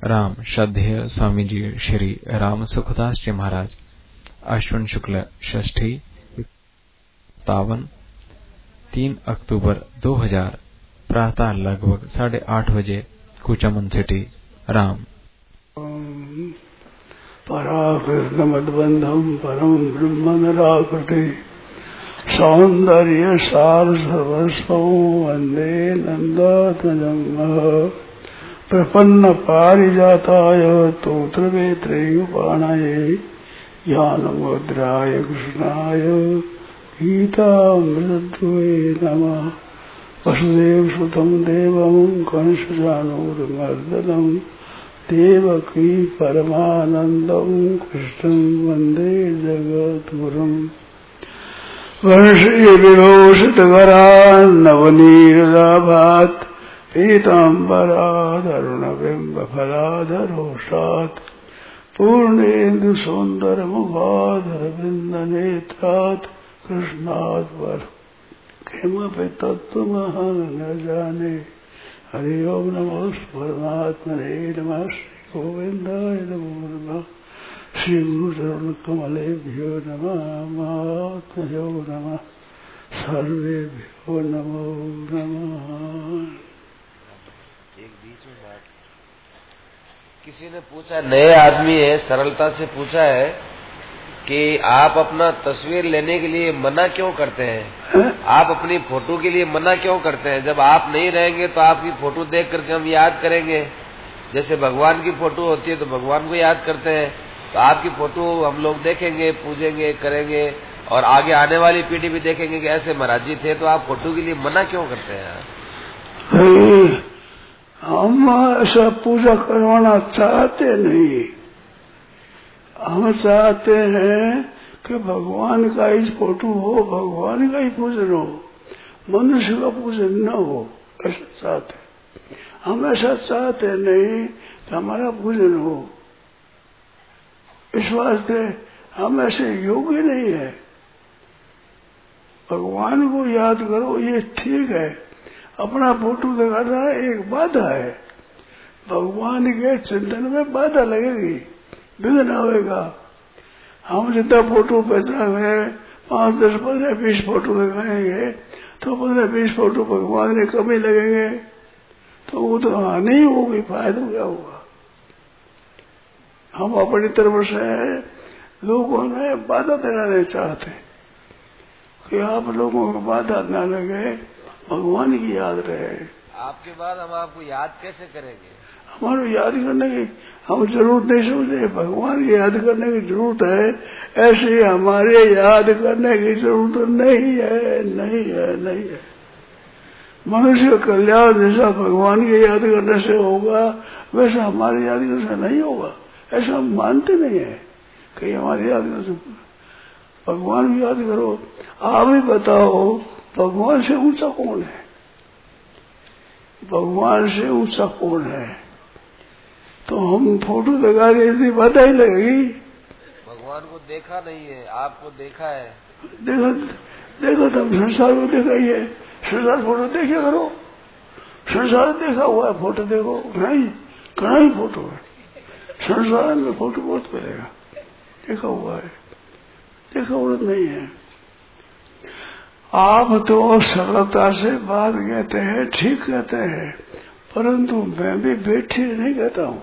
राम श्रद्धेय स्वामी जी श्री राम सुखदास जी महाराज अश्विन शुक्ल षष्ठी 3 अक्टूबर 2000 प्रातः लगभग 8:30 बजे कुचामन सिटी राम। पराकृष्ण मद्बंधम परम ब्रह्म निराकृति सौंदर्य सार सर्वस्व वंदे नंदात्मजं प्रपन्न पारिजाताय तोत्रवेत्रयुपाणाये ज्ञानमुद्राय कृष्णाय गीतामृतद्वये नमः। वसुदेवसुतं देवं कंसचाणूरमर्दनं देवकी परमानन्दं कृष्णं वन्दे जगद्गुरुम्। वर्षीविभूषितकरान्नवनीरदाभात् पीताम्बरादरुणबिम्बफलाधरोषात् पूर्णेन्दुसुन्दरमुखाधरविन्दनेत्रात् कृष्णात् वर किमपि तत्त्वमहं न जाने। हरि ओं नमो परमात्मने नमः। श्री गोविन्दाय नमो नमः। श्री गुरुचरणकमलेभ्यो नमः। महात्मयो नमः। सर्वेभ्यो नमो नमः। एक बीच में बात, किसी ने पूछा, नए आदमी है, सरलता से पूछा है कि आप अपना तस्वीर लेने के लिए मना क्यों करते हैं? आप अपनी फोटो के लिए मना क्यों करते हैं? जब आप नहीं रहेंगे तो आपकी फोटो देख करके हम याद करेंगे। जैसे भगवान की फोटो होती है तो भगवान को याद करते हैं, तो आपकी फोटो हम लोग देखेंगे, पूजेंगे, करेंगे और आगे आने वाली पीढ़ी भी देखेंगे कि ऐसे महाराज जी थे। तो आप फोटो के लिए मना क्यों करते हैं? हम ऐसा पूजा करवाना चाहते नहीं। हम चाहते हैं कि भगवान का ही फोटो हो, भगवान का ही पूजन हो, मनुष्य का पूजन न हो। ऐसा चाहते हम, ऐसा चाहते नहीं कि हमारा पूजन हो। इस वास्ते हम ऐसे योग्य नहीं है। भगवान को याद करो, ये ठीक है। अपना फोटो दिखाना एक बाधा है। भगवान के चिंतन में बाधा लगेगी, विघ्न होगा। हम जितना फोटो पहचाने 5, 10, 15, 20 फोटो लगाएंगे तो 15, 20 फोटो भगवान ने कमी लगेंगे तो वो तो हानि होगी, फायदा क्या होगा। हम अपनी तरफ से लोगों में बाधा दिलाने चाहते कि आप लोगों को बाधा न लगे, भगवान की याद रहे। आपके बाद हम आपको याद कैसे करेंगे? हमारे याद करने की हम जरूरत नहीं समझे। भगवान की याद करने की जरूरत है, ऐसे हमारे याद करने की जरूरत नहीं है, नहीं है, नहीं है। मनुष्य का कल्याण जैसा भगवान की याद करने से होगा, वैसा हमारे याद करने से नहीं होगा। ऐसा हम मानते नहीं है कि हमारे याद करने से। भगवान की याद करो। आप ही बताओ, भगवान से ऊंचा कौन है? भगवान से ऊंचा कौन है? तो हम फोटो लगा रहे थे, पता ही लगेगी। भगवान को देखा नहीं है, आपको देखा है। देखो तब संसार को देखा ही है। संसार फोटो देखे करो, संसार देखा हुआ है, फोटो देखो। कहाँ ही फोटो है संसार में। फोटो बहुत पड़ेगा, देखा हुआ है, देखा जरूरत नहीं है। आप तो सरलता से बात कहते हैं, ठीक कहते हैं, परंतु मैं भी बेठी नहीं कहता हूँ।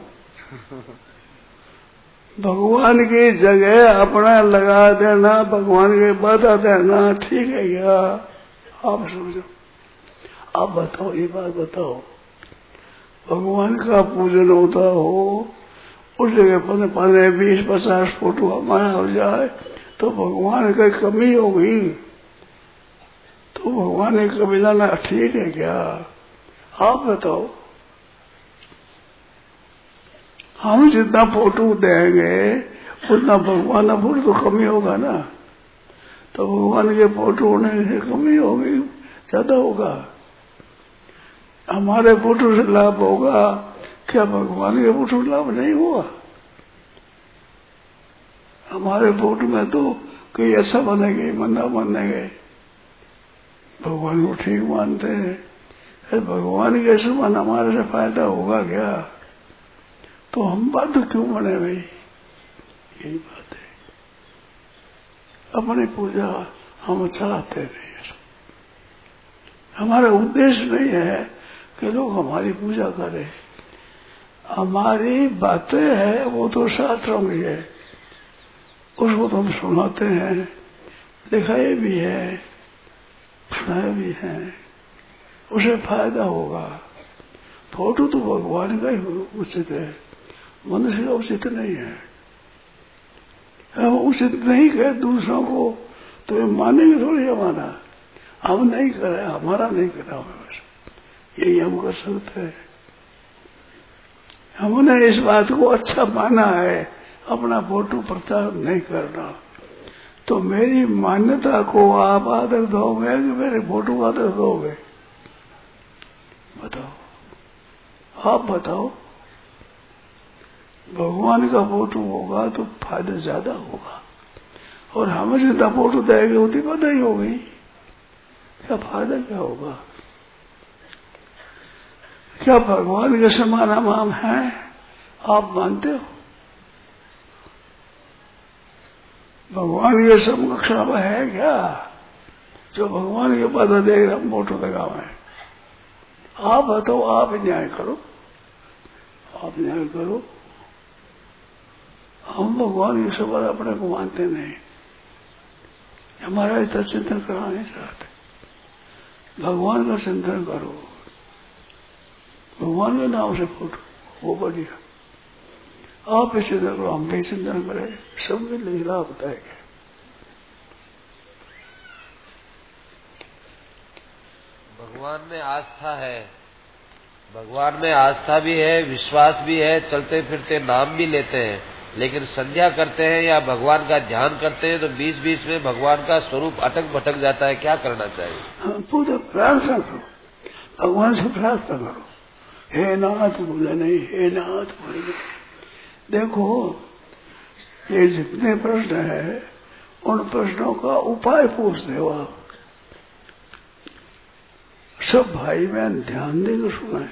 भगवान की जगह अपना लगा देना, भगवान के बता देना ठीक है क्या? आप समझो, आप बताओ, ये बात बताओ। भगवान का पूजन होता हो, उस जगह 15, 20, 50 फोटो हमारा हो जाए तो भगवान की कमी होगी। तो भगवान ने कभी लाना ठीक है क्या? आप बताओ। हम जितना फोटो देंगे उतना भगवान का फोटो तो कमी होगा ना। तो भगवान के फोटो होने से कमी होगी, ज्यादा होगा। हमारे फोटो से लाभ होगा क्या? भगवान के फोटो लाभ नहीं हुआ। हमारे फोटो में तो कोई ऐसा बनेंगे, मंदा बनेंगे। भगवान को ठीक मानते हैं, भगवान के समान हमारे से फायदा होगा क्या? तो हम बाध्य क्यों बने भाई? यही बात है। अपनी पूजा हम चाहते नहीं, हमारा उद्देश्य नहीं है कि लोग हमारी पूजा करें। हमारी बातें हैं वो तो शास्त्रों की है, उसको तो हम सुनाते हैं, लिखाए भी है, सुनाए भी है, उसे फायदा होगा। फोटो तो भगवान का ही उचित है, मनुष्य का उचित नहीं है। हम उचित नहीं कहे दूसरों को तो ये मानेंगे थोड़ी हमारा। हम नहीं करे, हमारा नहीं करा बस, यही हम कर सकते हैं। हमने इस बात को अच्छा माना है, अपना फोटो प्रचार नहीं करना। तो मेरी मान्यता को आप आदर दोगे कि मेरे फोटो को आदर दोगे? बताओ, आप बताओ। भगवान का फोटो होगा तो फायदा ज्यादा होगा, और हमें जितना फोटो देगी उतनी बधाई होगी। क्या फायदा क्या होगा? क्या भगवान के समान हम हैं? आप मानते हो? भगवान के समकक्ष है क्या जो भगवान के पद देख हम फोटो लगावे? आप बताओ, आप न्याय करो, आप न्याय करो। हम भगवान के समान अपने को मानते नहीं, हमारा इतना चिंतन करना नहीं चाहते। भगवान का चिंतन करो, भगवान के नाम से फोटो वो बढ़िया। आप भी चिंतन करो, हम भी चिंतन करें, सब में लीला बताएंगे। भगवान में आस्था है, भगवान में आस्था भी है, विश्वास भी है, चलते फिरते नाम भी लेते हैं, लेकिन संध्या करते हैं या भगवान का ध्यान करते हैं तो बीच बीच में भगवान का स्वरूप अटक भटक जाता है। क्या करना चाहिए? पूरा प्रार्थना करो, भगवान से प्रार्थना करो, हे नाथ बोले नहीं, हे नाथ बोले नहीं। देखो ये जितने प्रश्न है उन प्रश्नों का उपाय पूछ दो आप। सब भाई बहन ध्यान देकर सुनाए।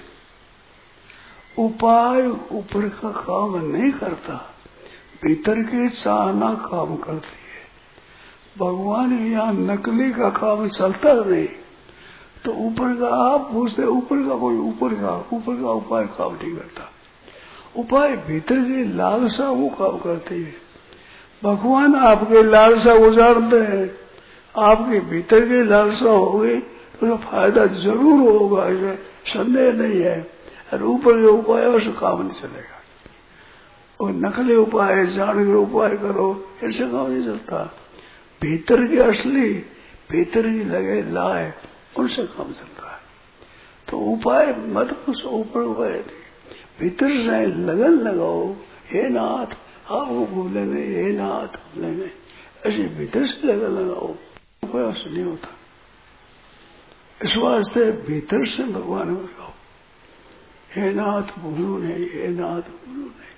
उपाय ऊपर का काम नहीं करता, भीतर की चाहना काम करती है। भगवान यहाँ नकली का काम चलता नहीं, तो ऊपर का आप पूछते, ऊपर का कोई ऊपर का उपाय काम नहीं करता। उपाय भीतर की लालसा वो काम करती है। भगवान आपके लालसा को जानते हैं, आपके भीतर की लालसा होगी तो फायदा जरूर होगा, इसमें संदेह नहीं है। और ऊपर के उपाय से काम नहीं चलेगा। और नकली उपाय, जान के उपाय करो, ऐसे काम नहीं चलता। भीतर की असली, भीतर की लगे लाए, उनसे काम चलता है। तो उपाय मत पूछो, ऊपर उपाय नहीं, भीतर से लगन लगाओ। हे नाथ आपको भूले नहीं, हे नाथ भूले नहीं, ऐसे भीतर से लगन लगाओ, उपाय से नहीं होता। इस वास्ते भीतर से भगवान को लगाओ। हे नाथ भूलू नहीं, हे नाथ भूलू नहीं,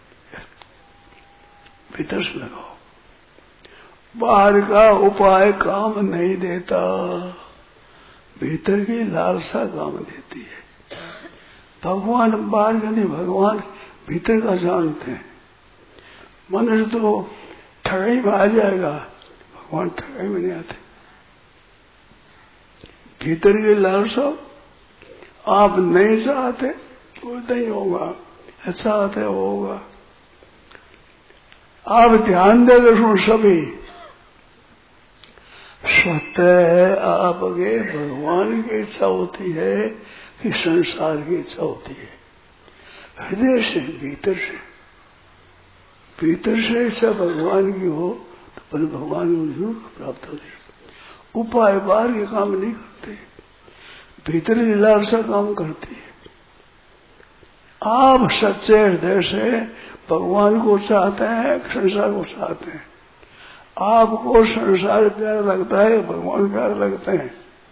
भीतर से लगाओ। बाहर का उपाय काम नहीं देता, भीतर की लालसा काम देती है। भगवान बाहर का नहीं, भगवान भीतर का जानते हैं। मनुष्य तो ठगाई में आ जाएगा, भगवान ठगाई में नहीं आते। भीतर की लालसा आप नहीं चाहते तो नहीं होगा, चाहते होगा। आप ध्यान देकर सुन सभी, स्वतः आपके भगवान की इच्छा होती है कि संसार की इच्छा होती है। हृदय से, भीतर से इच्छा भगवान की हो तो पर भगवान को जरूर प्राप्त होती है। उपाय बाहर के काम नहीं करते, भीतर की लालसा काम करती है। आप सच्चे हृदय से भगवान को चाहते हैं, संसार को चाहते हैं। आपको संसार प्यारा लगता है, भगवान प्यारा लगते हैं।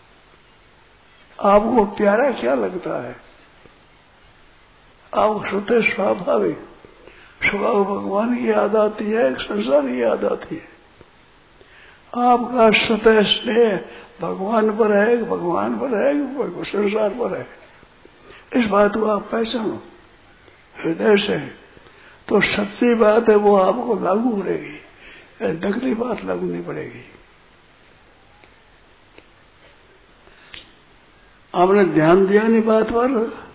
आपको प्यारा क्या लगता है? आपको स्वतः स्वाभाविक स्वभाव भगवान की याद आती है, संसार की याद आती है। आपका स्वतः स्नेह भगवान पर है, भगवान पर है, संसार पर है। इस बात को आप पहचानो। हृदय से, तो सच्ची बात है वो आपको लागू पड़ेगी, नकली बात लागू नहीं पड़ेगी। आपने ध्यान दिया नहीं बात पर?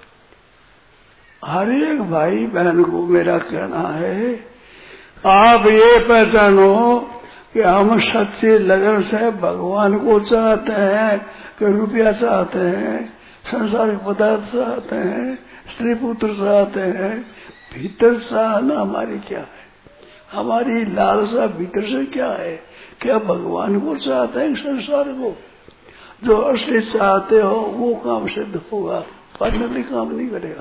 हर एक भाई बहन को मेरा कहना है, आप ये पहचानो कि हम सच्ची लगन से भगवान को चाहते हैं कि रुपया चाहते हैं, संसारिक पदार्थ चाहते हैं, स्त्री पुत्र चाहते हैं। भीतर चाहना हमारी क्या है? हमारी लालसा भीतर से क्या है? क्या भगवान को चाहते हैं संसार को? जो असली चाहते हो वो काम सिद्ध होगा, पर नकली काम नहीं करेगा।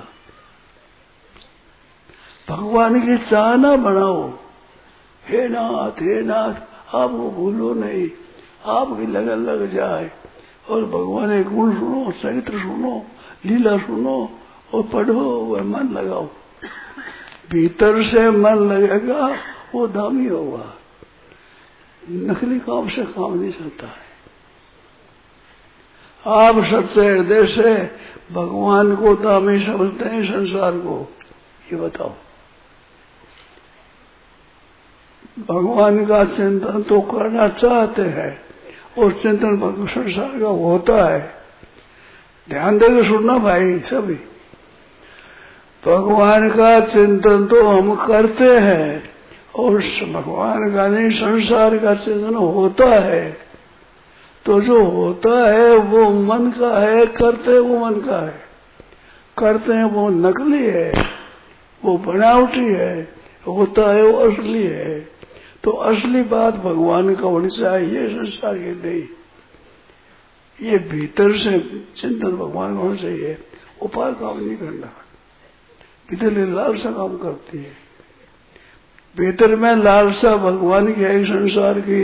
भगवान की चाहना बनाओ। हे नाथ आपको भूलो नहीं, आपकी लगन लग जाए और भगवान के गुण सुनो, चरित्र सुनो, लीला सुनो और पढ़ो, वह मन लगाओ। भीतर से मन लगेगा वो दामी होगा। नकली काम से काम नहीं चलता है। आप सच्चे हृदय से भगवान को दामी समझते हैं संसार को? ये बताओ। भगवान का चिंतन तो करना चाहते हैं और चिंतन संसार का होता है। ध्यान देकर सुनना भाई सभी। भगवान का चिंतन तो हम करते हैं और भगवान का नहीं संसार का चिंतन होता है। तो जो होता है वो मन का है, करते वो मन का है। करते हैं वो नकली है, वो बनावटी है, होता है वो असली है। तो असली बात भगवान का होनी चाहिए, संसार के नहीं। ये भीतर से चिंतन भगवान का होना चाहिए, उपाय काम नहीं करना। भीतर लालसा काम करती है। भीतर में लालसा भगवान की है, संसार की।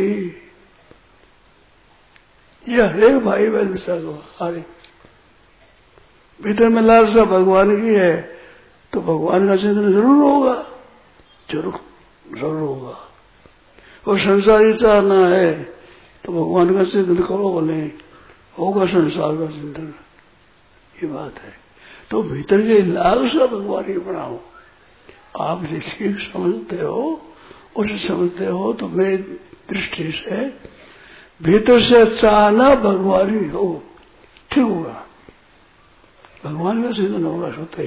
यह हरेक भाई बहन विचार हो। अरे भीतर में लालसा भगवान की है तो भगवान का चिंतन जरूर होगा, जरूर होगा। और संसारी चाहना है तो भगवान का चिंतन करो, बोले होगा संसार का चिंतन। ये बात है। तो भीतर के लालसा भगवान की बनाओ। आप जो ठीक समझते हो उसे समझते हो तो मेरी दृष्टि से भीतर से चाहना भगवान ही हो, ठीक होगा। भगवान का चिंतन होगा सोते ही।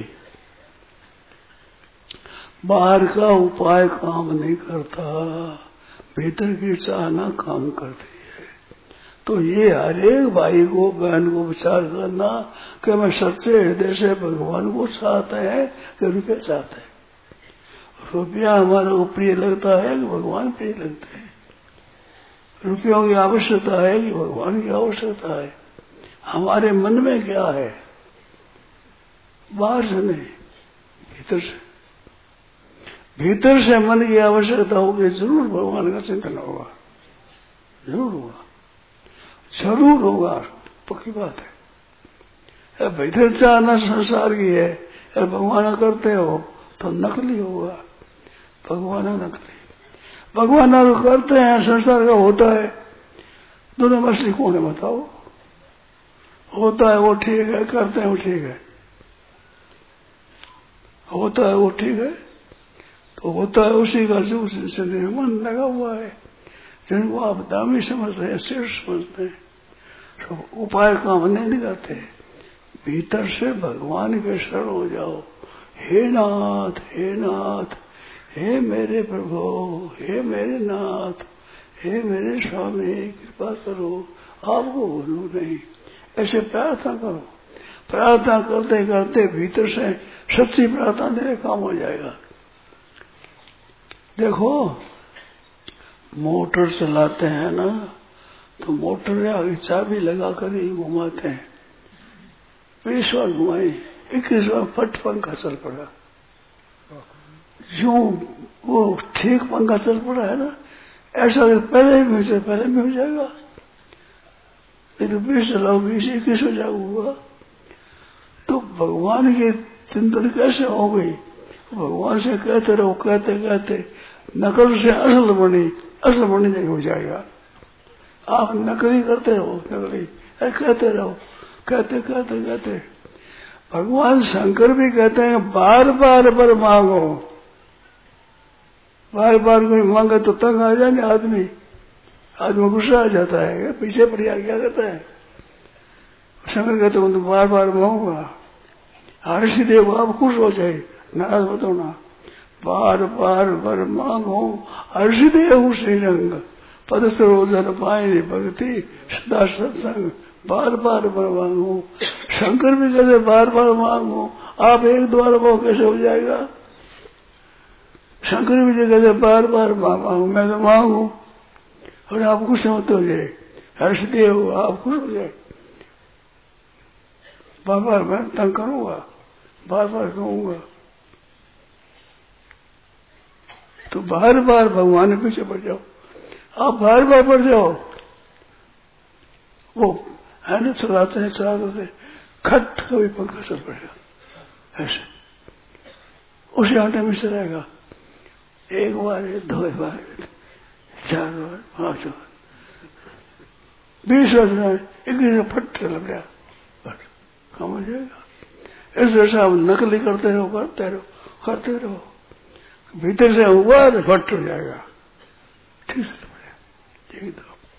बाहर का उपाय काम नहीं करता, भीतर की चाहना काम करती है। तो ये हर एक भाई को बहन को विचार करना कि मैं सच्चे हृदय से भगवान को चाहते हैं कि रुपया चाहते हैं। रुपया हमारे को प्रिय लगता है कि भगवान प्रिय लगते हैं? रुपयों की आवश्यकता है कि भगवान की आवश्यकता है? हमारे मन में क्या है? बाहर से नहीं, भीतर से। भीतर से मन की आवश्यकता होगी, जरूर भगवान का चिंतन होगा, जरूर होगा, जरूर होगा, पक्की बात है। भीतर चाहना संसार की है, अगर भगवान करते हो तो नकली होगा। भगवान नकली, भगवान तो करते हैं, संसार का होता है। दोनों में असली कौन है बताओ? होता है वो ठीक है, करते हैं वो ठीक है। होता है वो ठीक है तो होता है उसी का जो मन लगा हुआ है। जिनको आप दामी समझते हैं, शीर्ष समझते हैं, तो उपाय काम नहीं करते। भीतर से भगवान के शरण हो जाओ। हे नाथ, हे नाथ, हे मेरे प्रभु, हे मेरे नाथ, हे मेरे स्वामी, कृपा करो, आपको भूलू नहीं। ऐसे प्रार्थना करो। प्रार्थना करते करते भीतर से सच्ची प्रार्थना तेरे काम हो जाएगा। देखो मोटर चलाते हैं ना, तो मोटर या चाबी लगा कर ही घुमाते हैं। 20 बार घुमाई, 21 बार फट पंखा चल पड़ा। जो वो ठीक पंखा चल पड़ा है ना, ऐसा अगर पहले में हो जाएगा। लेकिन 20 चलाओ, 20-21 हो जाएगा। तो भगवान के चिंतन कैसे हो गई? भगवान से कहते रहो, कहते कहते नकल से असल बनी नहीं हो जाएगा। आप नकली करते हो, नकली कहते रहो, कहते कहते कहते भगवान शंकर भी कहते हैं बार बार वर मांगो। बार बार कोई मांगे तो तंग आ जाएंगे आदमी गुस्सा आ जाता है, पीछे पड़ गया क्या कहता है। शंकर कहते हैं तो बार बार मांगूंगा। ऋषिदेव आप खुश हो जाए, नाराज बताओ ना। बार बार वर मांगो ऋषिदेव श्रीरंग पद सरोजन पाए भक्ति सदा सत्संग। बार बार वर मांगो। शंकर भी कहते बार बार मांगो। आप एक द्वार मांगो कैसे हो जाएगा। शंकर भी कहते बार बार मांगो, मैं तो मांगू और आप खुश मत हो जाए। हर्षदेव आप खुश हो जाए। बार बार मैं तंग करूंगा, बार बार कहूंगा तो बार बार भगवान के पीछे पड़ जाओ। आप बार बार पड़ जाओ। वो है ना चलाते हैं खट कभी पंखा चल पड़ेगा ऐसे उसी आटे में चलेगा। एक बार 2 बार 4 बार 5 बार 20 वर्ष में एक फट लग गया, काम हो जाएगा। इस वजह से आप नकली करते रहो भीतर से हुआ तो फट हो जाएगा। ठीक है,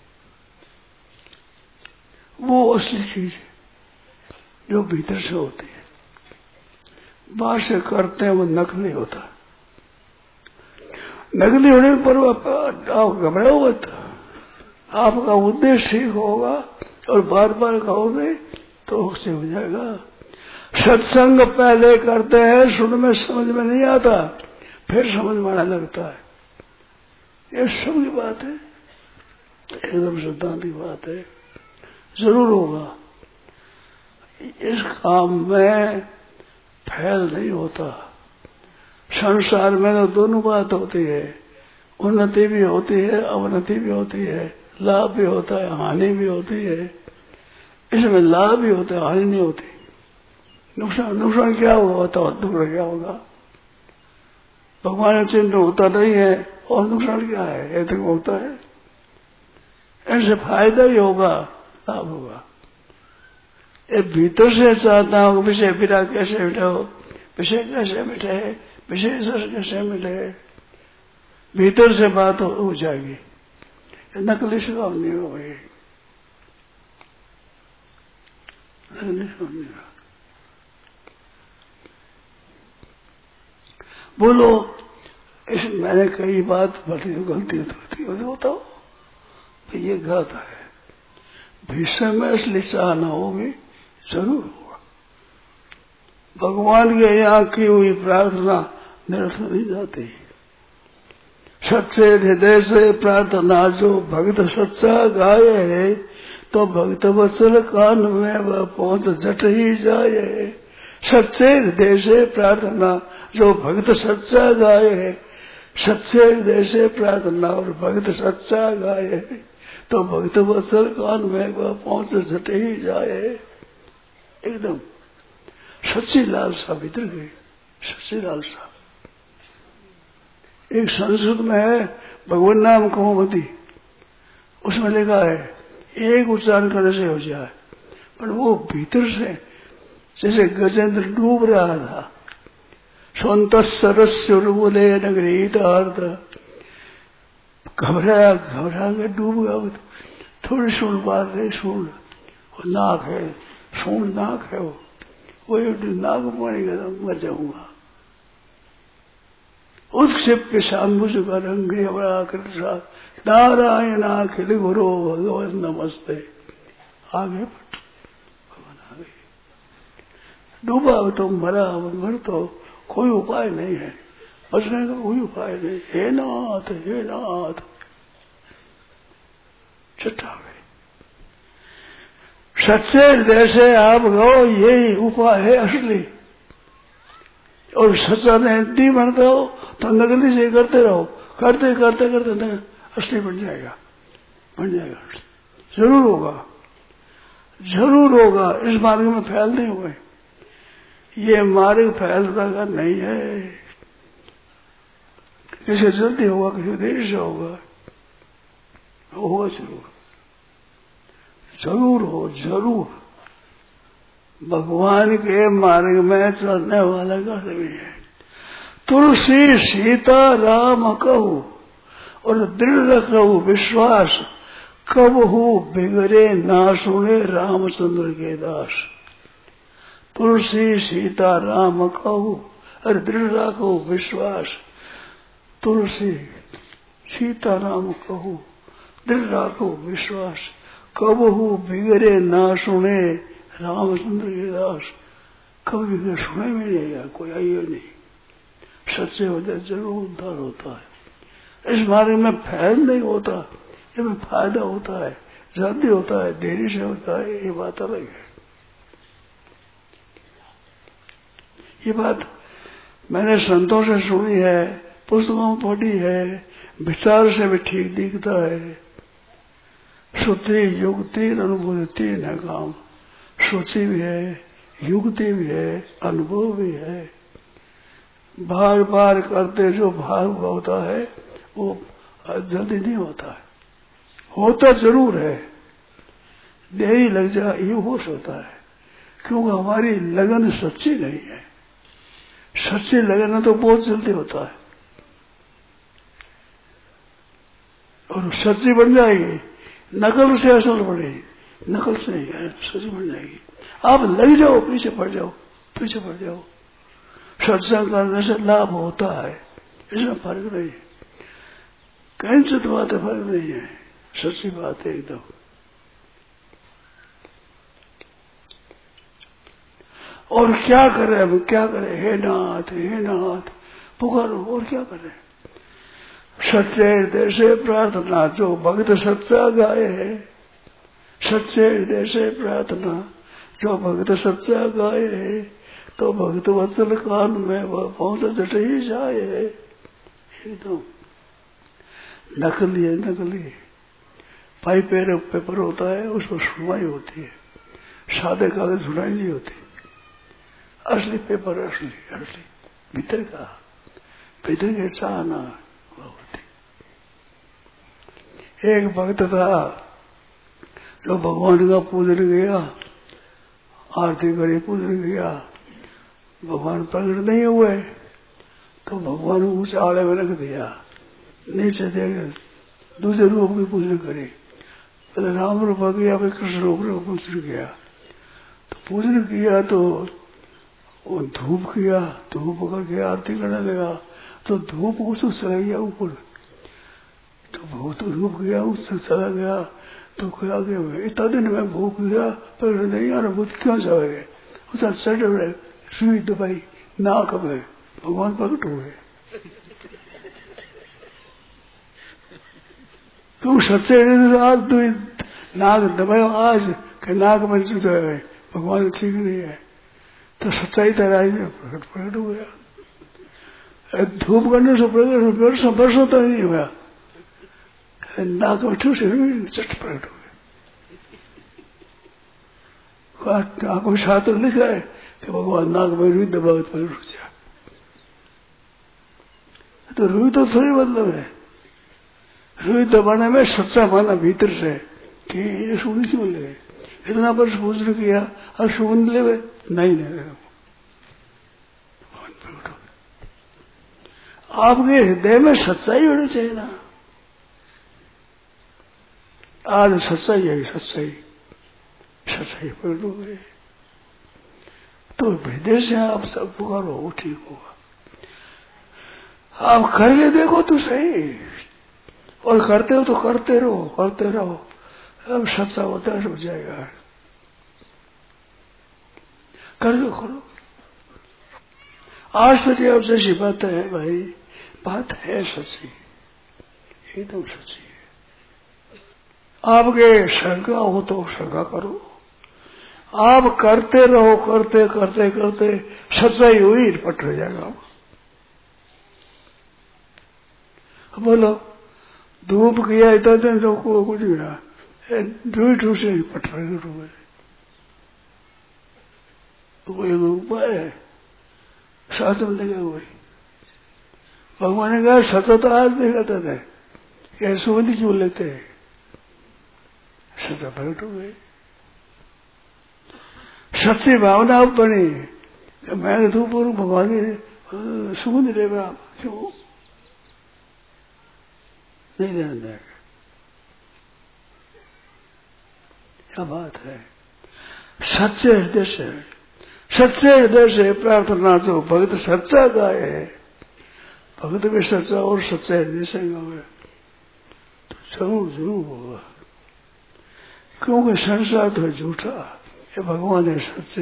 वो असली चीज है जो भीतर से होती है। बाहर से करते हैं वो नकली होता है। नकली होने पर आप घबराओगे तो आपका उद्देश्य ठीक होगा और बार बार कहोगे तो उससे हो जाएगा। सत्संग पहले करते हैं, सुन में समझ में नहीं आता, फिर समझ में आने लगता है। ये सब की बात है, एकदम सिद्धांत की बात है। जरूर होगा। इस काम में फैल नहीं होता। संसार में तो दोनों बात होती है, उन्नति भी होती है, अवनति भी होती है, लाभ भी होता है, हानि भी होती है। इसमें लाभ भी होता है, हानि नहीं होती। नुकसान क्या होगा बताओ, दुख क्या होगा। भगवान चिंतन होता नहीं है और नुकसान क्या है, ये तक होता है। ऐसे फायदा ही होगा, लाभ होगा। ये भीतर से चाहता हूँ विषय बिना कैसे मिटाओ, विषय कैसे मिटे, विषय कैसे मिले, भीतर से बात हो जाएगी। नकली से काम नहीं होगा, नकली से काम नहीं होगा। बोलो इस मैंने कई बात बड़ी गलती होती है बताओ भाई ये गलत है। भीष्म में इसलिए चाहना होगी जरूर होगा। भगवान के यहाँ की हुई प्रार्थना निरस्त नहीं जाती। सच्चे हृदय से प्रार्थना जो भक्त सच्चा गाये है तो भक्त वत्सल कान में वह पहुंच जट ही जाए। सच्चे हृदय से प्रार्थना जो भक्त सच्चा गाये है, सच्चे हृदय से प्रार्थना और भक्त सच्चा गाये है तो भक्त वत्सल कान में वह पहुंच जट ही जाए। एकदम सच्ची लालसा भीतर गई, सच्ची लालसा। एक संस्कृत में है भगवान नाम कहोमती, उसमें लिखा है एक उच्चारण करने से हो जाए, पर वो भीतर से जैसे गजेंद्र डूब रहा था। स्वंत सरस्य बोले नगरीत अर्थ घबराया के डूब गया। थोड़ी सुन बात है, सुन नाक है, सुन नाक है, वो नाक पड़ेगा तो मर जाऊंगा। उत्क्षिप्य शाम्बुज का रंगे बड़ा कृष्णा नारायण अखिल गुरु भगवान नमस्ते। आगे भगवान आ गए। डूबा तो मर तो कोई उपाय नहीं है, बचने का कोई उपाय नहीं। हे नाथ हे नाथ चट्टा गए। सच्चे हृदय से आप गो, यही उपाय है असली। और सच्चा नहीं बनते हो तो नकली से करते रहो, करते करते करते असली बन जाएगा, बन जाएगा। जरूर होगा, जरूर होगा। इस मार्ग में फैल नहीं हुए, ये मार्ग फैलता का नहीं है। किसी जल्दी होगा, किसी देर से होगा, होगा जरूर, जरूर हो, जरूर। भगवान के मार्ग में चलने वाला का भी है। तुलसी सीता राम कहू और दृढ़ रखू विश्वास, कबहू बिगड़े ना सुने रामचंद्र के दास। तुलसी सीता राम कहू और दृढ़ रखो विश्वास, तुलसी सीता राम कहू दृढ़ रखो विश्वास, कबहू बिगड़े ना सुने रामचंद्र के दास। कभी बिगड़ सुने में नहीं आया, कोई आइए नहीं। सच्चे होते जरूर उद्धार होता है। इस मार्ग में फैल नहीं होता, इसमें फायदा होता है, जल्दी होता है, देरी से होता है, ये बात अलग है। ये बात मैंने संतों से सुनी है, पुस्तकों में पढ़ी है, विचार से भी ठीक दिखता है। श्रुति युक्ति अनुभूति तीन है काम। श्रुति भी है, युक्ति भी है, अनुभव भी है। बार बार करते जो भाग होता है वो जल्दी नहीं होता है, होता जरूर है, देरी लग जाए ये हो सकता है, क्योंकि हमारी लगन सच्ची नहीं है। सच्ची लगन तो बहुत जल्दी होता है और सच्ची बन जाएगी। नकल से असल बनेगी, नकल से नहीं है, सच्ची बन जाएगी। आप लग जाओ, पीछे पड़ जाओ, पीछे पड़ जाओ। सत्संग करने से लाभ होता है, इसमें फर्क नहीं है, कहीं से तो बात फर्क नहीं है, सच्ची बात है एकदम। और क्या करें अब, क्या करें? हे नाथ पुकारो, और क्या करें? सच्चे हृदय से प्रार्थना, जो भक्त सच्चा गाए है। सच्चे हृदय से प्रार्थना, जो भक्त सच्चा गाए है, तो भक्त वत्सल कान में वह पहुंच जट ही जाए। एकदम नकली है, नकली पाई पेपर होता है, उसमें सुनवाई होती है, सादे कागज सुनाई नहीं होती। असली पेपर, असली असली भीतर के चाहना होती। एक भक्त था जो भगवान का पूजन गया, आरती करी, पूजन गया, भगवान प्रकट नहीं हुए तो भगवान ऊंचे आड़े में रख दिया, नीचे देख दूसरे रूप की पूजन करी। पहले राम रूप किया, फिर कृष्ण रूप का पूजन किया। तो पूजन किया तो वो धूप किया, धूप करके आरती करने लगा तो धूप उसको चला गया ऊपर, तो बहुत धूप गया उससे चला गया। तो क्या गया, इतना दिन में भूख गया पर नहीं आ रहा, भूत क्यों जाएगा? उसका चढ़ सुई दबाई नाक में, भगवान प्रकट हुए। तू सच्चे आज तू नाक दबाओ, आज के नाक में जो है भगवान ठीक नहीं है, तो सच्चाई तराई में प्रकट हो गया। धूप करने से वर्षों तक नहीं हुआ, नाक में ठूस चट प्रकट हो गया। कोई शास्त्र लिखा है कि भगवान नाक में रुई दबाओ तो रुक जाए, तो रुई तो थोड़ी मतलब है। रुई दबाने में सच्चा माना भीतर से कि ये सुन क्यों ले, इतना वर्ष पूजन किया और सुन ले नहीं आपके हृदय में सच्चाई होनी चाहिए ना। आज सच्चाई है, सच्चाई प्रकट हो गई तो हृदय से आप सब पुकारो, वो ठीक होगा। आप करके देखो तो सही, और करते हो तो करते रहो, अब सच्चा होता है, हो जाएगा। करो आज सच्ची अब जैसी बात है भाई, बात है सच्ची, एकदम सच्ची है। आपके शंका हो तो शंका करो, आप करते रहो, करते सच्चाई हुई पट हो जाएगा। बोलो धूप किया इतना दिन तो कुछ भी ना, धूल से पट रहे तो एक उपाय है शास्त्र में लगे हुए। भगवान ने कहा सचा तो आज नहीं करते थे, क्या सुगंधी क्यों लेते हैं? सचा प्रकट हो गए। सच्ची भावना अब बनी कि मैं तो पूर्व भगवान की सुगंध ले रहा, क्यों नहीं देना देगा? क्या बात है। सच्चे हृदय से प्रार्थना जो भक्त सच्चा गाए, भक्त भी सच्चा और सच्चे हृदय से गाए तो जरूर होगा। क्योंकि संसार तो झूठा, ये भगवान है सच्चे।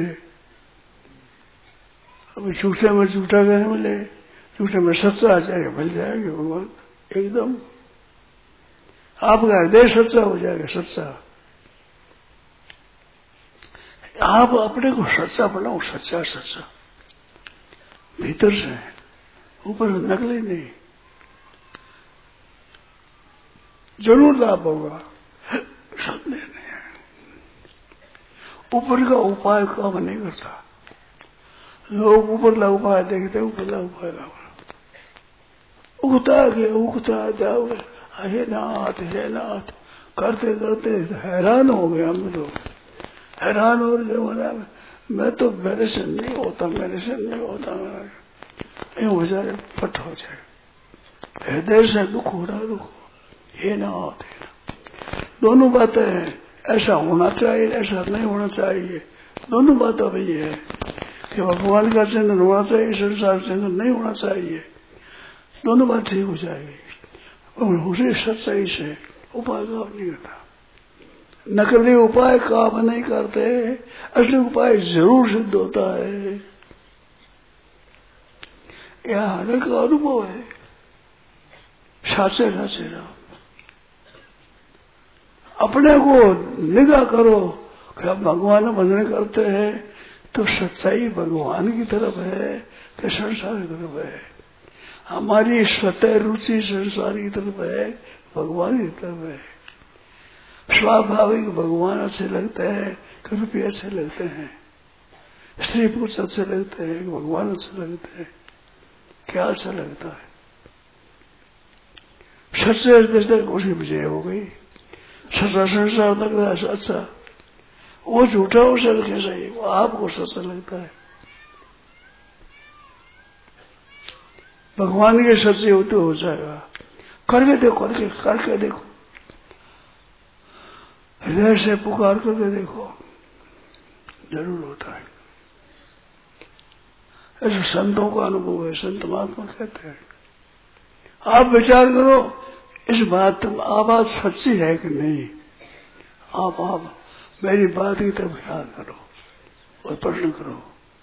अभी झूठे में झूठा कहने मिले, झूठे में सच्चा आ जाएगा, मिल जाएगा भगवान एकदम। आपका हृदय सच्चा हो जाएगा, सच्चा। आप अपने को सच्चा बनाओ, सच्चा भीतर से, ऊपर नकली नहीं। जरूर लाभ होगा, सत्य नहीं है। ऊपर का उपाय काम नहीं करता। लोग ऊपरला उपाय देखते, ऊपरला उपाय उगता जाओ, हे नाथ करते करते हैरान हो गए हम लोग। हैरान हो गए, मैं तो मेरे से नहीं होता हो जाए, फट हो जाए। हृदय से दुख हो रहा, दुख हे नाथ। दोनों बातें हैं, ऐसा होना चाहिए, ऐसा नहीं होना चाहिए। दोनों बातें वही है कि भगवान का चिंतन होना चाहिए, संसार चिंतन नहीं होना चाहिए। दोनों बात ठीक हो जाएगी। उसी सच्चाई से उपाय काम नहीं करता। नकली उपाय काम नहीं करते, असली उपाय जरूर सिद्ध होता है। यह हर का अनुभव है। साचे राम अपने को निगाह करो कि आप भगवान भजन करते हैं तो सच्चाई भगवान की तरफ है कि संसार की तरफ है? हमारी स्वतः रुचि संसार की तरफ है, भगवान की तरफ है। स्वाभाविक भगवान अच्छे लगते हैं कि रुपये अच्छे लगते हैं, स्त्री पुरुष अच्छे लगते हैं, भगवान अच्छे लगते हैं? क्या अच्छा लगता है? सच्चे हृदय उसी विजय हो गई। सच्चा संसार लग रहा है अच्छा, वो झूठा हो सके सही, वो आपको सच्चा लगता है। भगवान के सच्चे होते हो जाएगा। करके देखो, हृदय से पुकार करके देखो, जरूर होता है। ऐसे संतों का अनुभव है, संत महात्मा कहते हैं। आप विचार करो इस बात आवाज सच्ची है कि नहीं। आप मेरी बात की तरफ ख्याल करो और प्रश्न करो,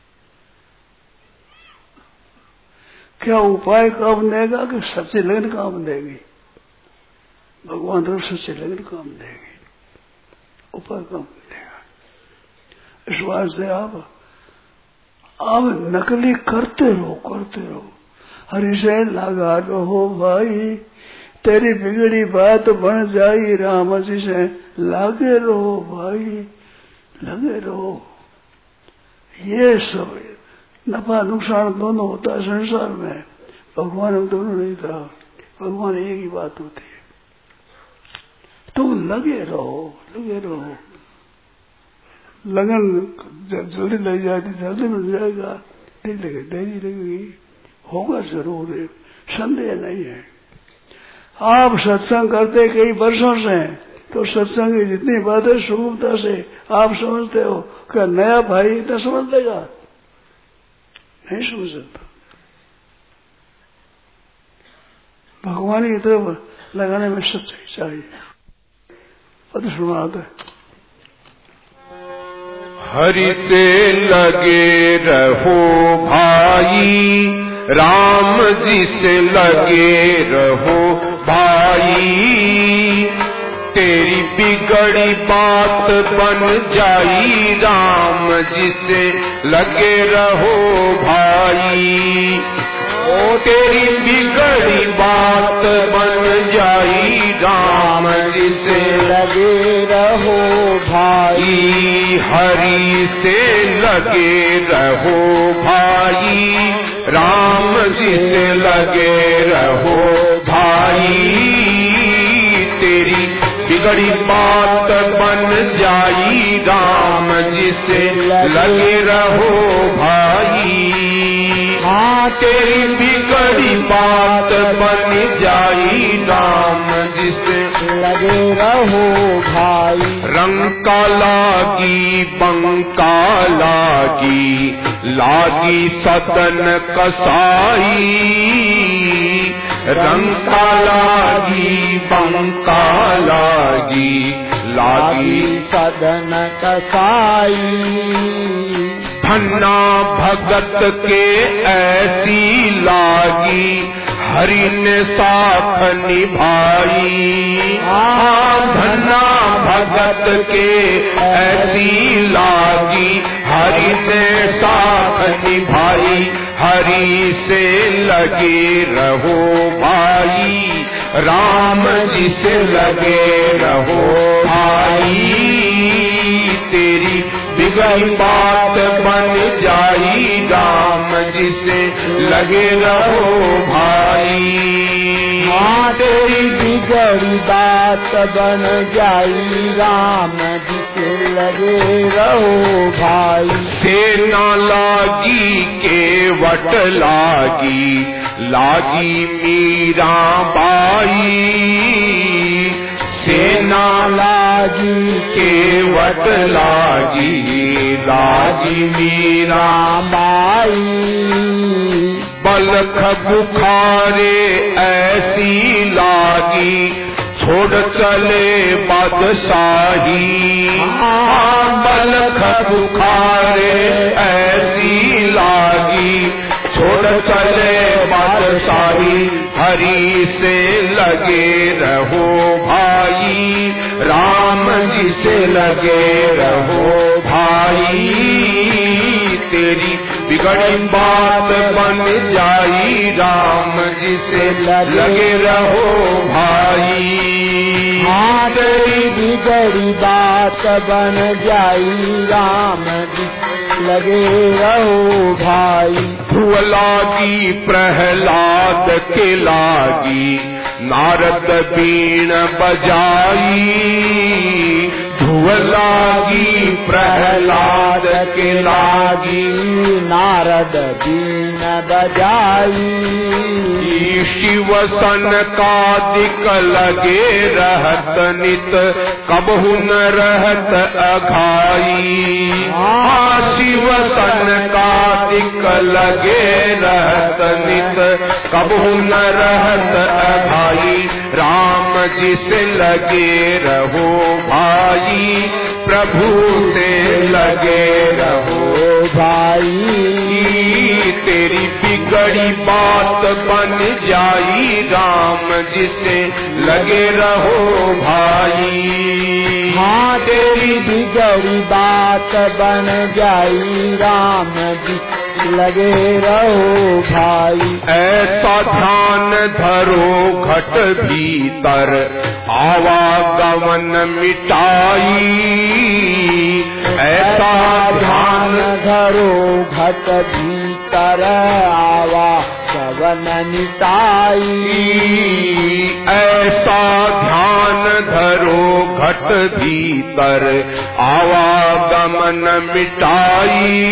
क्या उपाय काम देगा कि सच्ची लगन काम देगी? भगवान तरफ सच्ची लगन काम देगी, उपाय काम देगा। इस वास्ते आप नकली करते रहो। हरि से लगा रहो भाई, तेरी बिगड़ी बात बन जाई। राम जी से लगे रहो भाई, लगे रहो। ये सब नफा नुकसान दोनों होता है संसार में, भगवान में दोनों नहीं था। भगवान एक ही बात होती है। तुम लगे रहो। लगन जल्दी लग जाती, जल्दी मिल जाएगा, नहीं लगे देरी लगेगी, होगा जरूर है, संदेह नहीं है। आप सत्संग करते कई वर्षों से, तो सत्संग की जितनी बातें सुगमता से आप समझते हो, क्या नया भाई इतना समझ लेगा? नहीं समझ सकता। भगवान की तरफ लगाने में सच्चाई चाहिए। पद सुनाते हैं। हरि से लगे रहो भाई, राम जी से लगे रहो भाई। तेरी बिगड़ी बात बन जाई, राम जी से लगे रहो भाई। ओ तेरी बिगड़ी बात बन जाई, राम जी से लगे रहो भाई। हरि से लगे रहो भाई, राम जी से लगे रहो भाई। तेरी बिगड़ी बात बन जाई राम जिसे लगे रहो भाई। हाँ तेरी बिगड़ी बात बन जाई राम जिसे लगे रहो भाई। रंका लागी बंका लागी लागी सदन कसाई। रंका लागी बंका लागी लागी सदन कसाई। धन्ना भगत के ऐसी लागी हरि ने साथ निभाई। धन्ना भगत के ऐसी लागी हरि ने साथ निभाई। हरि से लगे रहो भाई राम जी से लगे रहो भाई। तेरी बिगड़ी बात बन जाई राम जी से लगे रहो भाई। हाँ तेरी बिगड़ी बात बन जाई राम जी से लगे रहो भाई। सेना लागी केवट लागी लागी मीरा बाई। सेना लागी केवट लागी लागी मीरा बाई। बलख बुखारे ऐसी लागी छोड़ चले बादशाही। बलख बुखारे ऐसी लागी छोड़ चले बादशाही। हरि से लगे रहो भाई राम जी से लगे रहो भाई। तेरी बिगड़ी बात बन जाई राम जी से लगे रहो भाई। हाँ तेरी बिगड़ी बात बन जाई राम जी से लगे रहो भाई। ध्रुव लागी प्रहलाद के लागी नारद बीण बजाई। ध्रुव लागी प्रहलाद के लागी नारद बीण बजाई। शिव सनकादिक लगे रहत नित कबहु न रहत अघाई। शिव सनकादिक लगे रहत नित कबहु न रहत अघाई। राम जी से लगे रहो भाई प्रभु से लगे रहो भाई। तेरी बिगड़ी बात बन जाई राम जी से लगे रहो भाई। हाँ तेरी बिगड़ी बात बन जाई राम जी लगे रहो भाई। ऐसा ध्यान धरो घट भीतर आवागमन मिटाई। ऐसा ध्यान धरो घट भीतर आवागमन मिटाई। ऐसा ध्यान धरो घट भीतर आवागमन मिटाई।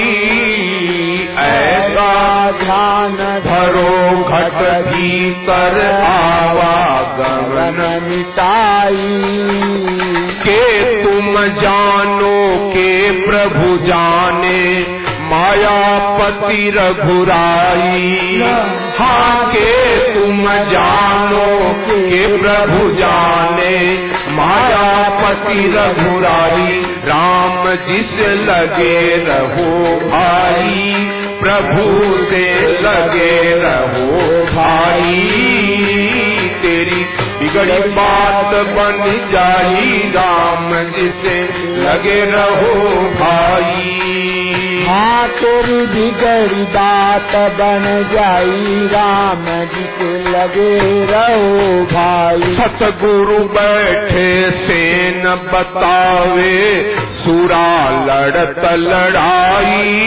ऐसा ध्यान धरो घट भीतर आवागमन मिटाई। के तुम जानो के प्रभु जाने मायापति रघुराई। हाँ के तुम जानो के प्रभु जाने मायापति रघुराई। राम जिस लगे रहो भाई प्रभु से लगे रहो भाई। तेरी बिगड़ी बात बन जाई राम जिसे लगे रहो भाई। हाँ तेरी बिगड़ी बात बन जाई राम जी से लगे रहो भाई। सतगुरु बैठे सेन बतावे सुरा लड़त लड़ाई।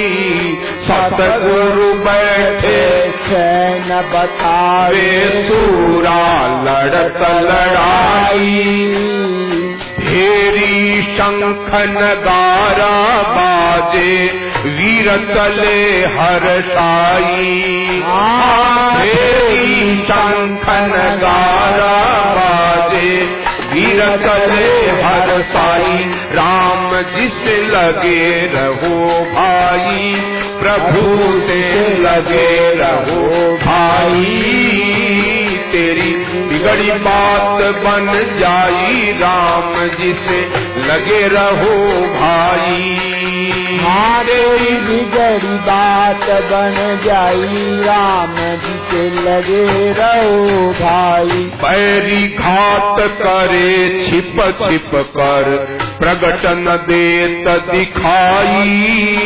सतगुरु बैठे सेन बतावे सुरा लड़त लड़ाई। तेरी शंख नगारा बाजे वीर चले हर्षाई। तेरी शंख नगारा बाजे वीर चले हर्षाई। राम जिसे लगे रहो भाई, प्रभु से लगे रहो भाई। तेरी बिगड़ी बात बन जाई, राम जी से लगे रहो भाई। तेरी बिगड़ी बात बन जाई, राम जी से लगे रहो भाई। बैरी घात करे छिप छिप कर, प्रगट न देत दिखाई।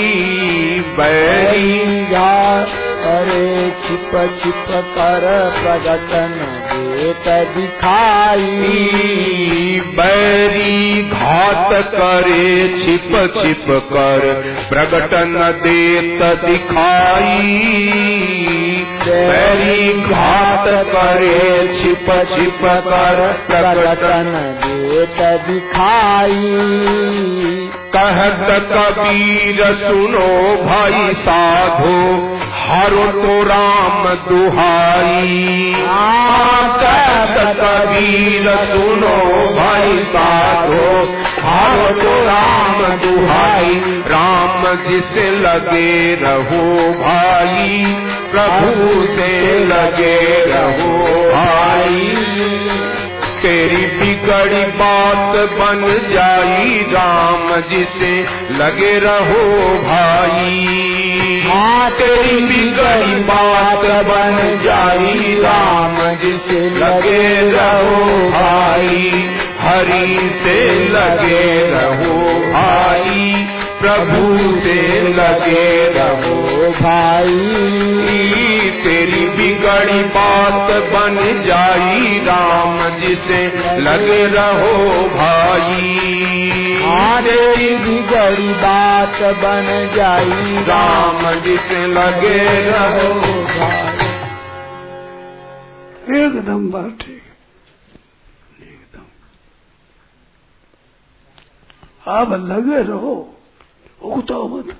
बैरी घात करे छिप छिप कर, प्रगट न देत दिखाई। बैरी घात करे छिप छिप कर, प्रगट न देत दिखाई। बैरी घात करे छिप छिप कर, प्रगट न देत दिखाई। कहत कबीर सुनो भाई साधो, हारो तो राम दुहाई। कहत कबीर सुनो भाई साधो, हारो तो राम दुहाई। राम जिसे लगे रहो भाई, प्रभु से लगे रहो भाई। तेरी बिगड़ी बात बन जाई, राम जिसे लगे रहो भाई। तेरी बिगड़ी बात बन जाई, राम जिसे लगे रहो भाई। हरि से लगे रहो भाई, प्रभु से लगे रहो भाई। तेरी बिगड़ी बात बन जाई, राम जिसे लगे रहो भाई। तेरी बिगड़ी बात बन जाई, राम जिसे लगे रहो भाई। एकदम बात ठीक है, एकदम। आप लगे रहो, उगताओ मत।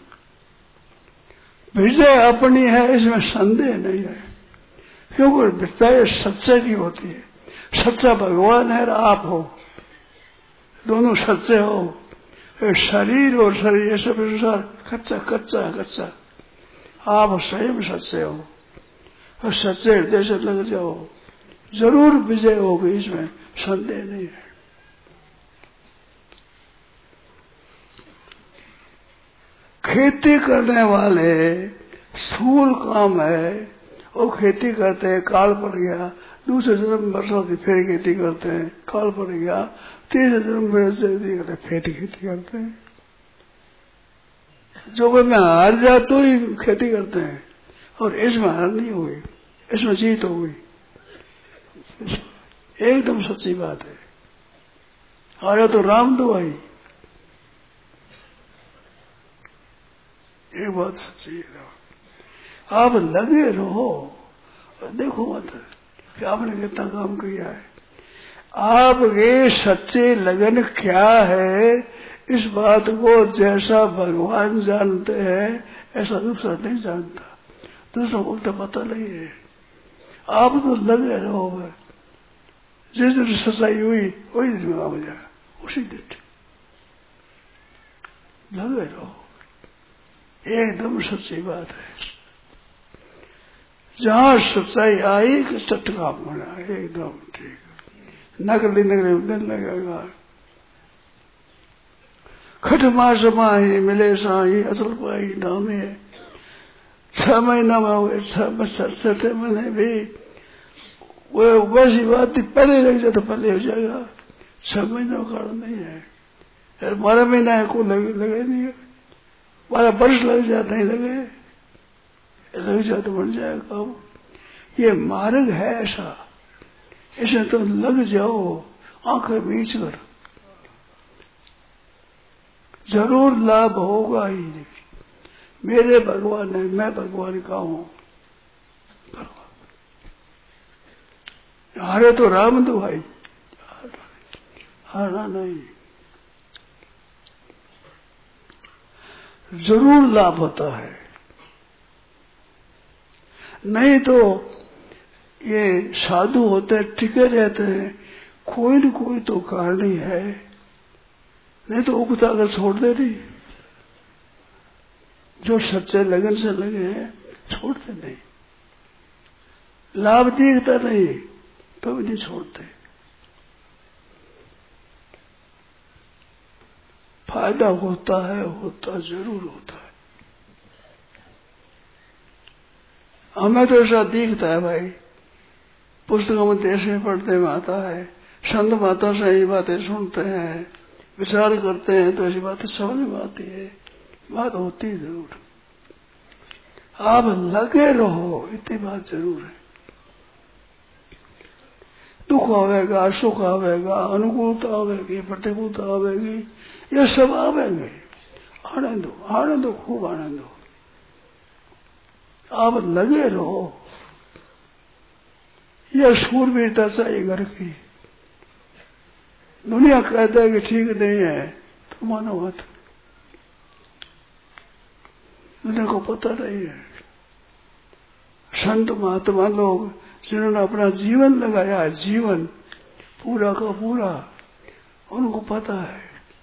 विजय अपनी है, इसमें संदेह नहीं है, क्योंकि विजय सच्चे की होती है। सच्चा भगवान है और आप हो, दोनों सच्चे हो। शरीर और शरीर ऐसे संसार कच्चा कच्चा कच्चा, आप स्वयं सच्चे हो और सच्चे हृदय से लग जाओ, जरूर विजय होगी, इसमें संदेह नहीं है। खेती करने वाले स्थूल काम है, वो खेती करते हैं, काल पड़ गया, दूसरे जन्म वर्षों की फिर खेती करते हैं, काल पड़ गया, तीसरे जन्म में फिर खेती करते हैं। जो में हार जा तो ही खेती करते हैं, और इसमें हार नहीं हुई, इसमें जीत हो गई। एकदम सच्ची बात है। हारा तो राम दुआई, ये बात सच्ची है। आप लगे रहो, देखो मत कि आपने कितना काम किया है। आपके सच्चे लगन क्या है, इस बात को जैसा भगवान जानते हैं ऐसा दूसरा नहीं जानता, दूसरा को तो पता नहीं है। आप तो लगे रहो, जिस दिन सच्चाई हुई वही दिन काम हो जाएगा, उसी दिन लगे रहो। एकदम सच्ची बात है। जहां सच्चाई आई कि सत्य काम होना, एकदम ठीक। नकली नकली दिन लगेगा। खट मास माही मिले साही, असल पाई नामे। 6 महीना में हुए, 6 महीने भी वो वैसी बात थी, पहले लग जाए तो पहले हो जाएगा। 6 महीनों का कारण नहीं है, 12 महीना है, को लगे नहीं है। 12 वर्ष लग जाए नहीं लगे, लग जाए तो बन जाएगा। ये मार्ग है ऐसा, इसमें तो लग जाओ, आंखें बीच कर, जरूर लाभ होगा ही। मेरे भगवान है, मैं भगवान का हूं। हारे तो राम दुहाई, हारा नहीं। जरूर लाभ होता है। नहीं तो ये साधु होते हैं, टिके रहते हैं, कोई न कोई तो कारण ही है, नहीं तो उगता कर छोड़ दे रही। जो सच्चे लगन से लगे हैं छोड़ते नहीं, लाभ दिखता नहीं तो भी नहीं छोड़ते। फायदा होता है, होता जरूर होता है। हमें तो ऐसा दिखता है भाई, पुस्तकों में देश में पढ़ते में आता है, संत माता से ये बातें सुनते हैं, विचार करते हैं तो ऐसी बातें समझ में आती है। बात होती जरूर, आप लगे रहो, इतनी बात जरूर है। दुख आवेगा, सुख आवेगा, अनुकूलता आवेगी, प्रतिकूलता आवेगी, ये सब आवेंगे। आनंद हो, आनंद हो, खूब आनंद हो। आप लगे रहो। यह शूरवीरता चाहिए घर की। दुनिया कहता है कि ठीक नहीं है तो मानो मत, दुनिया को पता नहीं है। संत महात्मा लोग जिन्होंने अपना जीवन लगाया है, जीवन पूरा का पूरा, उनको पता है,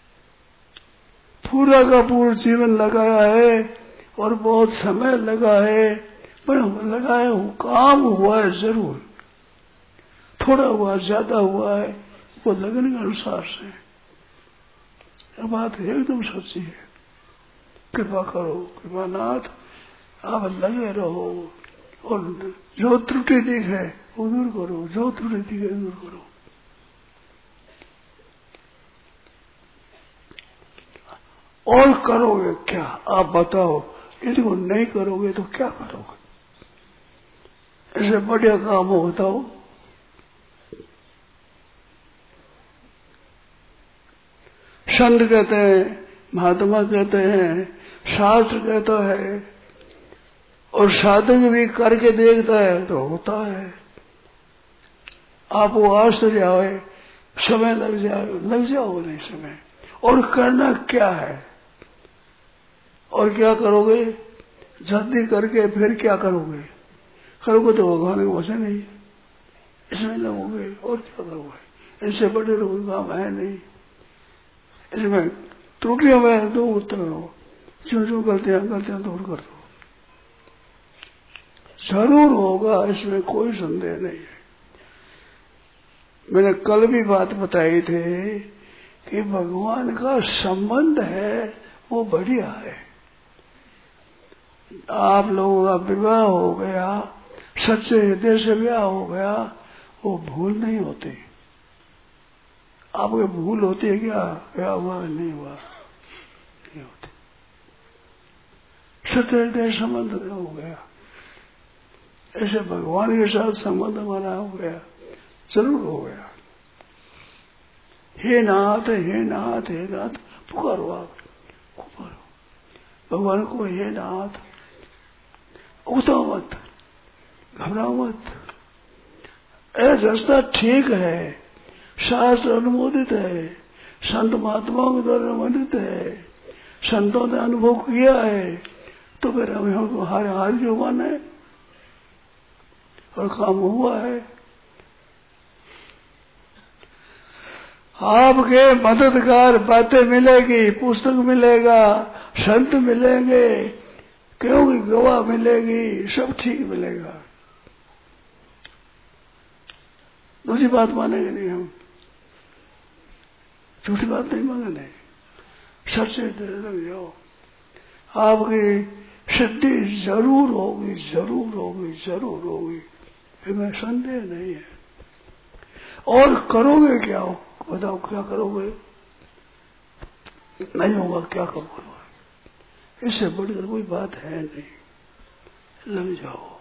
पूरा का पूरा जीवन लगाया है और बहुत समय लगा है, पर लगाया हो, काम हुआ है जरूर, थोड़ा हुआ ज्यादा हुआ है, वो लगन के अनुसार से। यह बात एकदम सच्ची है। कृपा करो, कृपानाथ, आप लगे रहो और जो त्रुटि दिखे वो दूर करो, जो त्रुटि दिखे दूर करो। और करोगे क्या आप बताओ? यदि वो नहीं करोगे तो क्या करोगे? ऐसे बढ़िया काम हो बताओ। संत कहते हैं, महात्मा कहते हैं, शास्त्र कहता है, और साधक भी करके देखता है तो होता है। आप वो आश्चर्य आए, समय लग जाओ नहीं समय। और करना क्या है और क्या करोगे? जल्दी करके फिर क्या करोगे? करोगे तो भगवान के वचन नहीं, इसमें लगोगे और क्या करोगे? इससे बड़े कोई काम है नहीं। इसमें त्रुटियां में दो उत्तर हो, जो गलतियां दूर कर दो, जरूर होगा, इसमें कोई संदेह नहीं है। मैंने कल भी बात बताई थी कि भगवान का संबंध है वो बढ़िया है। आप लोगों का विवाह हो गया, सच्चे हृदय से विवाह हो गया, वो भूल नहीं होती। आपके भूल होती है क्या हुआ नहीं हुआ, नहीं होती। सच्चे हृदय संबंध हो गया, ऐसे भगवान के साथ संबंध हमारा हो गया, जरूर हो गया। हे नाथ, हे नाथ, हे नाथ पुकारो, आप पुकारो भगवान को, हे नाथ। उगताओ मत, घबराओ मत, रास्ता ठीक है, शास्त्र अनुमोदित है, संत महात्माओं के द्वारा अनुमोदित है, संतों ने अनुभव किया है, तो फिर हमें हार क्यों माना है? और काम हुआ है। आपके मददगार बातें मिलेगी, पुस्तक मिलेगा, संत मिलेंगे, क्योंकि गवाह मिलेगी, सब ठीक मिलेगा। दूसरी बात मानेंगे नहीं हम, झूठी बात नहीं मांगने, सच से लग जाओ। आपकी सिद्धि जरूर होगी, जरूर होगी, जरूर होगी, इसमें संदेह नहीं है। और करोगे क्या? बताओ क्या करोगे? नहीं होगा क्या करोगे? इससे बढ़कर कोई बात है नहीं, लग जाओ,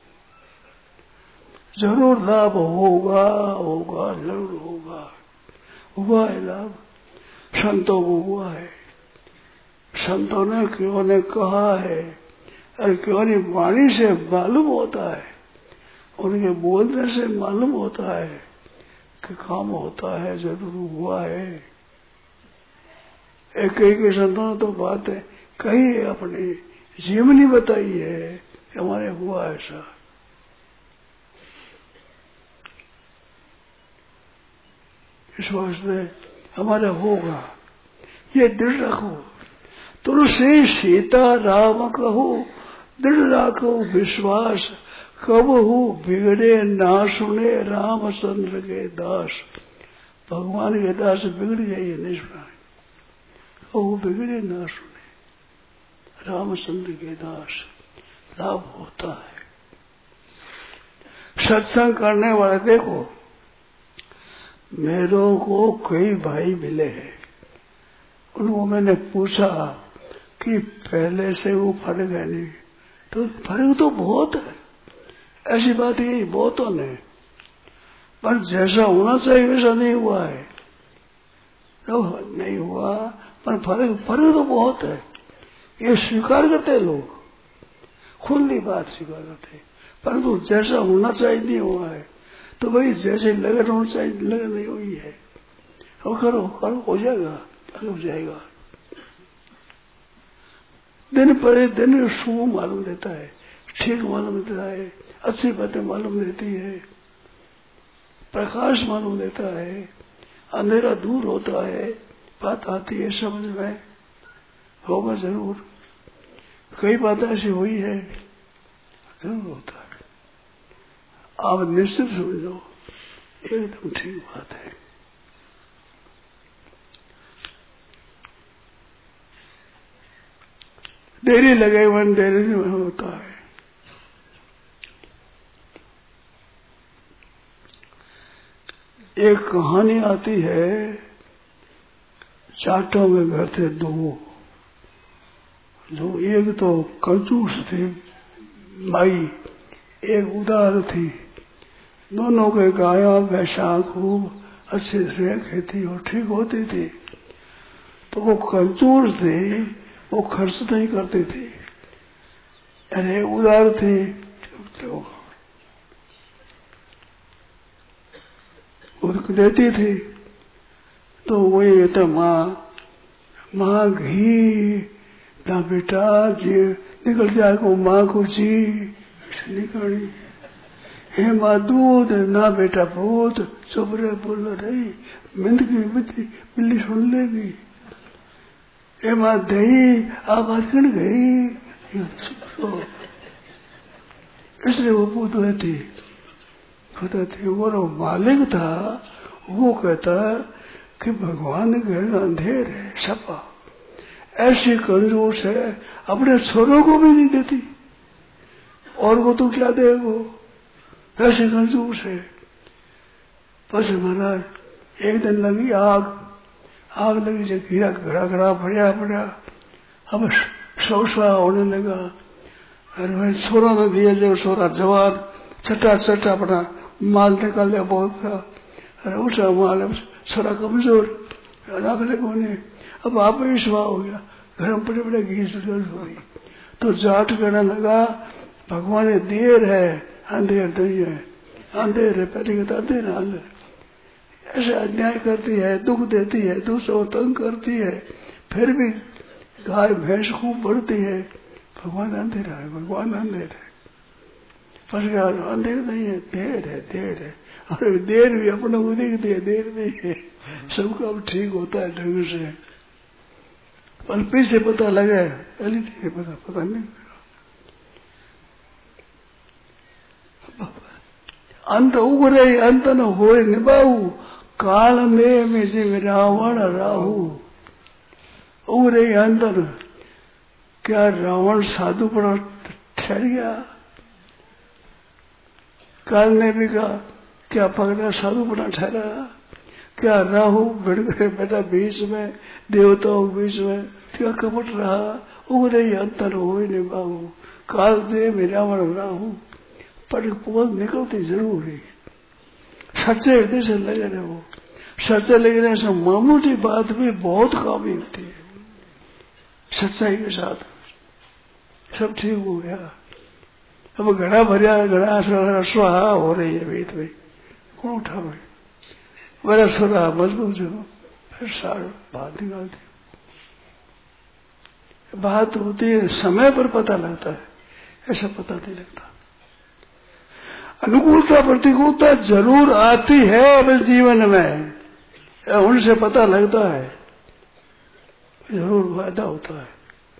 जरूर लाभ होगा, होगा, जरूर होगा। हुआ है लाभ, संतों को हुआ है, संतों ने क्यों ने कहा है, और क्यों नहीं वाणी से मालूम होता है, उनके बोलने से मालूम होता है कि काम होता है, जरूर हुआ है। एक संतों ने तो बात है कई अपनी जीवनी बताई है कि हमारे हुआ ऐसा। इस वास्ते हमारा होगा, ये दृढ़ रखो। तुलसी सीता राम कहो, दृढ़ रखो विश्वास। कबहू बिगड़े ना सुने रामचंद्र के दास। भगवान के दास बिगड़ जाइए नहीं सुना, कबहू बिगड़े ना सुने रामचंद्र के दास। लाभ होता है सत्संग करने वाले। देखो मेरों को कई भाई मिले हैं, उनको मैंने पूछा कि पहले से वो फर्क है नहीं, तो फर्क तो बहुत है, ऐसी बात यही बहुतों ने, पर जैसा होना चाहिए वैसा नहीं हुआ है, तो नहीं हुआ, पर फर्क तो बहुत है। ये स्वीकार करते लोग, खुली बात स्वीकार करते, परंतु जैसा होना चाहिए नहीं हुआ है, तो भाई जैसे लगन होना चाहिए लगन नहीं हुई है। और करो करो हो जाएगा, हो जाएगा। दिन पर दिन शुभ मालूम देता है, ठीक मालूम देता है, अच्छी बातें मालूम देती है, प्रकाश मालूम देता है, अंधेरा दूर होता है, बात आती है समझ में, होगा जरूर। कई बातें ऐसी हुई है, जरूर होता है। आप निश्चित समझो, एकदम ठीक बात है। देरी लगे मन देरी में होता है। एक कहानी आती है, चाटों के घर थे दो, जो एक तो कंजूस थी माई, एक उदार थी। दोनों के गाया भैंसा खूब अच्छे से खेती और ठीक होती थी। तो वो कंजूस थी, वो खर्च नहीं करती थी, अरे उदार थी, तो उसको देती थी। तो वही तो माँ घी ना बेटा जी निकल जाए को, माँ को जी निकली, हे माँ दूध ना बेटा भूत, चुप रहे बोल रही, मिंद की बिल्ली सुन लेगी। हे माँ दही आवाज कण गई, इसलिए वो पूछते थे। वो मालिक था, वो कहता कि भगवान के अंधेर है सपा, ऐसी कंजूस है, अपने छोरों को भी नहीं देती, और वो तो क्या दे, वो ऐसे कंजूस है। बस महाराज एक दिन लगी आग लगी, जब हीरा घड़ा घड़ा बढ़िया, अब सौसा होने लगा। अरे भाई छोरा ने दिया, जो छोरा जवान चट्टा अपना माल निकाल लिया बहुत का। अरे उठा माल, छोरा कमजोर, नाखले कोने, अब आप ही सुहा हो गया, घर में बड़े घी से हुई। तो जाट कहने लगा, भगवान देर है, अंधेर नहीं है, अंधेर है, पहले कहता अंधेर अंधेर, ऐसे अन्याय करती है, दुख देती है, दूसरों तंग करती है, फिर भी गाय भैंस खूब बढ़ती है। भगवान अंधेरा है, भगवान अंधेर है, बस यार अंधेर नहीं है, देर है। अरे देर भी अपने को दिखती है, देर नहीं है, सबका अब ठीक होता है ढंग से, पर पीछे पता लगे, पहले पता नहीं। अंत उगरे अंत न होए निभाऊ, काल में जिम रावण राहु। उगरे अंत न, क्या रावण साधु पर ठहर गया? काल ने भी कहा क्या पकड़ा साधु बना ठहरा? क्या राहु भिड़ गए बेटा बीच में, देवताओं के बीच में, क्या कपट रहा? उगरे अंतर हो निभाऊ, काल दे में रावण राहु। पर पोल निकलती जरूर है, सच्चे हृदय से लगे रहो। सच्चे लगने से मामूली बात भी बहुत कामी होती है, सच्चाई के साथ सब ठीक हो गया। अब घड़ा भरिया, घड़ा स्वाहा हो रही है भीत में, कौन उठा भाई मेरा सोरा मजबूत हो, फिर सार बात निकालती। बात होती है समय पर पता लगता है, ऐसा पता नहीं लगता। अनुकूलता प्रतिकूलता जरूर आती है अपने जीवन में, उनसे पता लगता है, जरूर फायदा होता है।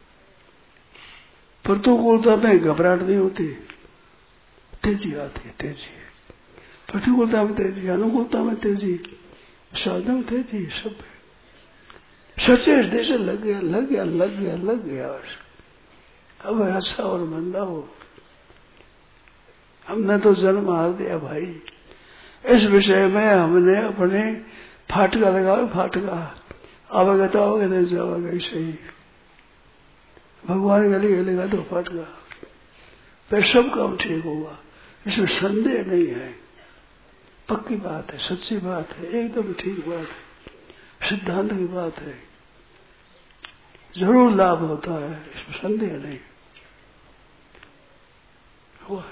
प्रतिकूलता में घबराहट नहीं होती, तेजी आती है, तेजी। प्रतिकूलता में तेजी, अनुकूलता में तेजी, साधन में तेजी, सब सच्चे हृदय से लग गया, लग गया, लग गया, लग गया। अब अच्छा और मंदा हो, हमने तो जन्म हार दिया भाई। इस विषय में हमने अपने फाटका लगाओ, फाटका आवेगा तो आओगे, नहीं जाओगे सही। भगवान गली गलेगा तो फाटका, फिर सब काम ठीक होगा, इसमें संदेह नहीं है। पक्की बात है, सच्ची बात है, एकदम ठीक बात है, सिद्धांत की बात है। जरूर लाभ होता है, इसमें संदेह नहीं हुआ।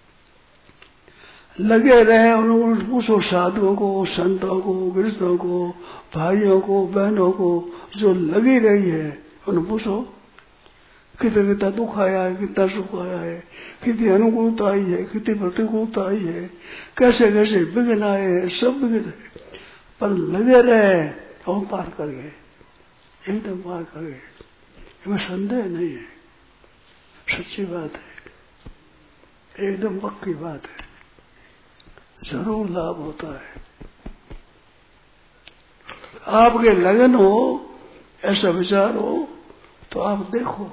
लगे रहे, उन्होंने पूछो साधुओं को, संतों को, गृहस्थों को, भाइयों को, बहनों को, जो लगी रही है उन्हें पूछो कितना कितना दुख आया है, कितना सुख आया है, कितनी अनुकूलता आई है, कितनी प्रतिकूलता आई है, कैसे कैसे विघ्न आए हैं, सब विघ्न पर लगे रहे और पार कर गए, एकदम पार कर गए, इसमें संदेह नहीं है। सच्ची बात है, एकदम पक्की बात है, जरूर लाभ होता है। आपके लगन हो, ऐसा विचार हो तो आप देखो,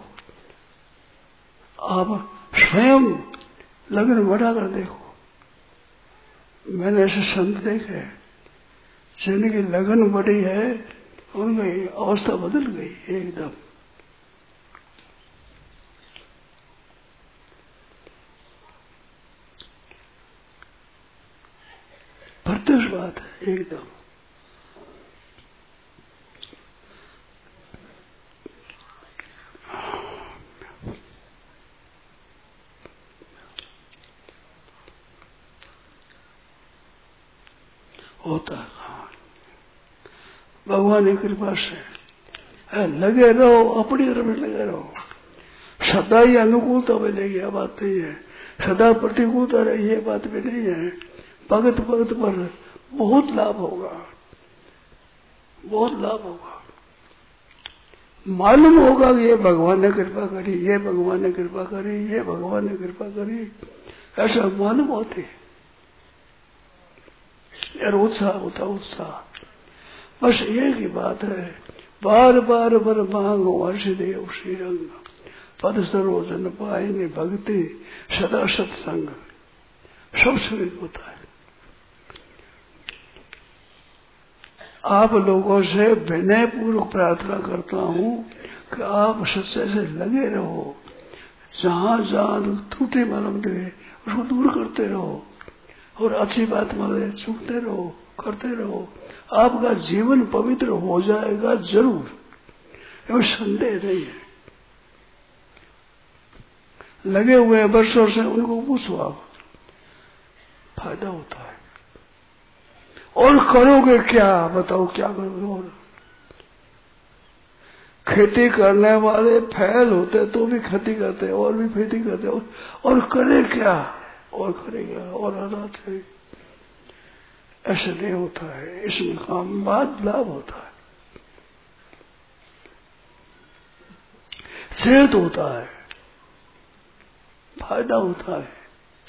आप स्वयं लगन बढ़ाकर देखो। मैंने ऐसे संत देखे जिनकी लगन बढ़ी है, उनकी अवस्था बदल गई एकदम। प्रत्यक्ष बात है एकदम। होता है भगवान की कृपा से। लगे रहो, अपनी तरफ लगे रहो, सदा ही अनुकूलता मिलेगी, यह बात नहीं है। सदा प्रतिकूलता रही, ये बात भी नहीं है। भगत भगत पर बहुत लाभ होगा, बहुत लाभ होगा। मालूम होगा कि ये भगवान ने कृपा करी, ये भगवान ने कृपा करी, ये भगवान ने कृपा करी, ऐसा मालूम होते यार। उत्साह होता, उत्साह। बस एक ही बात है, बार बार बर मांगो हर्षदेव श्रीरंग, पद सरोजन पायने भक्ति सदा सत्संग, सब सुनित होता है। आप लोगों से विनय पूर्वक प्रार्थना करता हूँ कि आप सच्चे से लगे रहो, जहाँ जहाँ त्रुटि मालूम दे उसको दूर करते रहो, और अच्छी बात मालूम चुनते रहो, करते रहो। आपका जीवन पवित्र हो जाएगा जरूर, इसमें संदेह नहीं है। लगे हुए वर्षों से उनको पूछो आप, फायदा होता है। और करोगे क्या, बताओ क्या करोगे? और खेती करने वाले फैल होते तो भी खेती करते, और भी खेती करते, और करे क्या, और करेगा, और हालात है। ऐसे नहीं होता है, इसमें काम बाद लाभ होता है, सेहत होता है, फायदा होता है।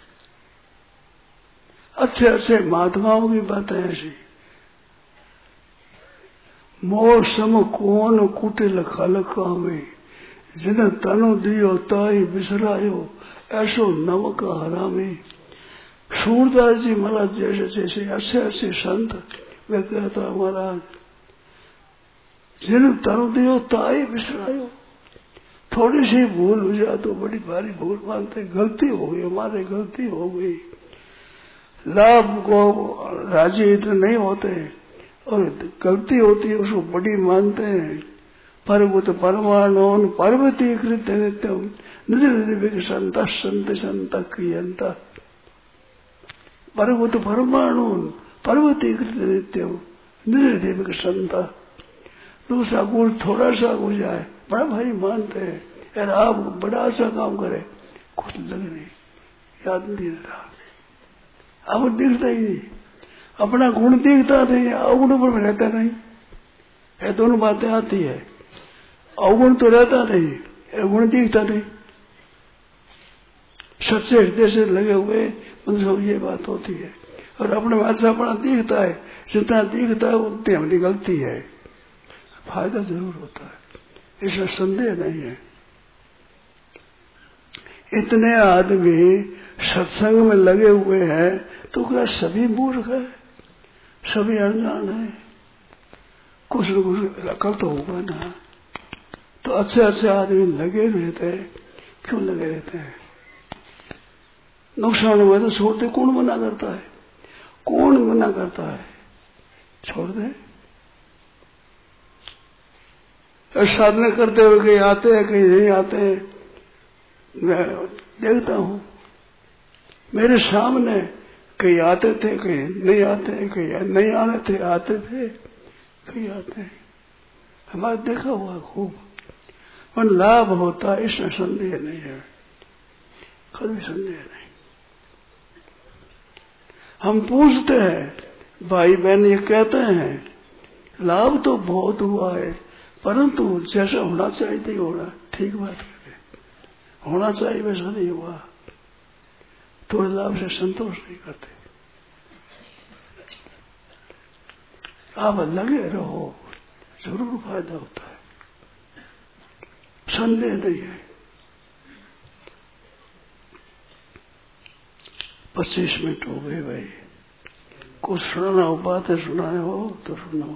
अच्छे अच्छे महात्माओं की बातें ऐसी, मौसम कौन कुटिल खलका में, जिन तनु दियो ताई बिसरायो, ऐसो नमक हरामी। सूरदास जी महाराज जैसे जैसे अच्छे अच्छे संत, वे कहता महाराज जिन तनु दियो ताई बिसरायो। थोड़ी सी भूल हो जाए तो बड़ी भारी भूल मानते, गलती हो गई, हमारे गलती हो गई। लाभ को राजी इतने नहीं होते, और गलती होती है उसको बड़ी मानते हैं। पर्वत परमाणु पर्वती कृत नित्यम निज संत संत संत क्रियंता। पर्वत परमाणु पर्वती कृत नित्यम निज संत। दूसरा गुण थोड़ा सा हो जाए बड़ा भारी मानते हैं। यार आप बड़ा अच्छा काम करे, कुछ लग नहीं, याद नहीं रहता, अब दिखता ही नहीं, अपना गुण दिखता नहीं, अवगुण पर रहता नहीं। ये दोनों बातें आती है, अवगुण तो रहता नहीं, गुण दिखता नहीं। सच्चे हृदय से लगे हुए मतलब ये बात होती है। और अपने में अच्छा अपना दिखता है, जितना दिखता है उतनी हमारी गलती है, फायदा जरूर होता है, इसमें संदेह नहीं है। इतने आदमी सत्संग में लगे हुए हैं तो क्या सभी मूर्ख है, सभी अनजान है? कुछ न कुछ अकल तो होगा ना। तो अच्छे अच्छे आदमी लगे रहते हैं, क्यों लगे रहते हैं? नुकसान हुआ तो छोड़ दे, कौन मना करता है? कौन मना करता है? छोड़ दे। साधना करते हुए कहीं आते हैं कहीं नहीं आते हैं, मैं देखता हूं मेरे सामने कहीं आते थे कहीं नहीं आते, कहीं नहीं आने थे आते थे कहीं आते हैं, हमारा देखा हुआ खूब। और लाभ होता है इसमें संदेह नहीं है, कभी संदेह नहीं। हम पूछते हैं भाई बहन, ये कहते हैं लाभ तो बहुत हुआ है, परंतु जैसा होना चाहिए नहीं होना। ठीक बात है, होना चाहिए वैसा नहीं हुआ, थोड़े लाभ से संतोष नहीं करते। आप लगे रहो, जरूर फायदा होता है, संदेह नहीं है। 25 मिनट हो गए भाई, कुछ सुनाना हो, बातें सुनाने हो तो सुनो।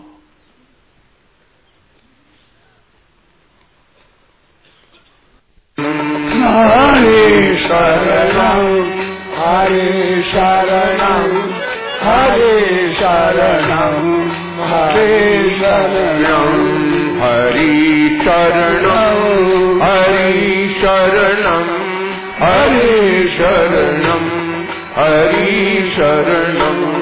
हरे शरणं हरे शरणं हरे शरणं हरे शरणं हरि शरणं हरि शरणं हरे शरणं हरि शरणं